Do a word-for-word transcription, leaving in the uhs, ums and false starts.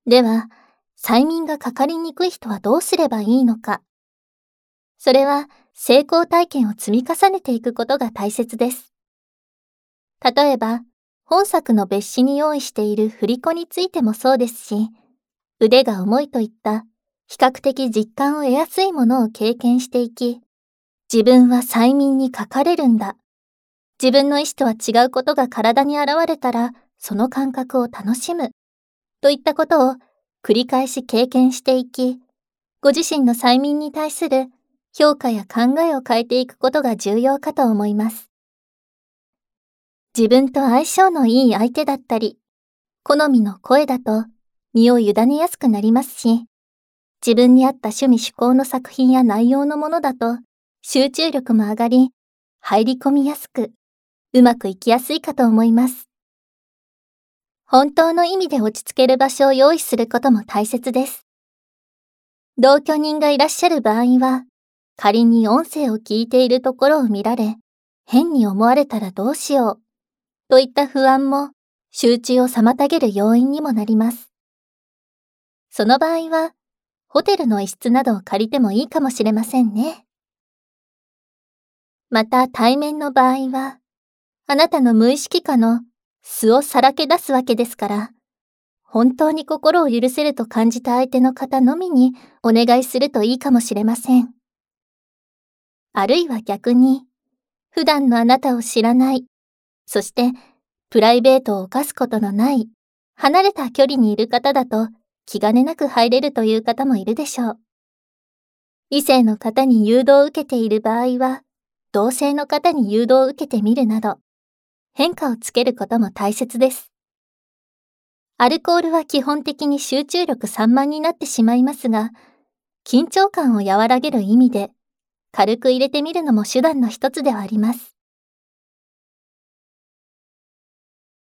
では、催眠がかかりにくい人はどうすればいいのか。それは、成功体験を積み重ねていくことが大切です。例えば、本作の別紙に用意している振り子についてもそうですし、腕が重いといった比較的実感を得やすいものを経験していき、自分は催眠にかかれるんだ。自分の意思とは違うことが体に現れたら、その感覚を楽しむ。といったことを繰り返し経験していき、ご自身の催眠に対する評価や考えを変えていくことが重要かと思います。自分と相性のいい相手だったり、好みの声だと身を委ねやすくなりますし、自分に合った趣味趣向の作品や内容のものだと集中力も上がり、入り込みやすく、うまくいきやすいかと思います。本当の意味で落ち着ける場所を用意することも大切です。同居人がいらっしゃる場合は、仮に音声を聞いているところを見られ、変に思われたらどうしよう、といった不安も集中を妨げる要因にもなります。その場合は、ホテルの一室などを借りてもいいかもしれませんね。また対面の場合は、あなたの無意識下の素をさらけ出すわけですから、本当に心を許せると感じた相手の方のみにお願いするといいかもしれません。あるいは逆に、普段のあなたを知らない、そしてプライベートを犯すことのない、離れた距離にいる方だと気兼ねなく入れるという方もいるでしょう。異性の方に誘導を受けている場合は、同性の方に誘導を受けてみるなど、変化をつけることも大切です。アルコールは基本的に集中力散漫になってしまいますが、緊張感を和らげる意味で、軽く入れてみるのも手段の一つではあります。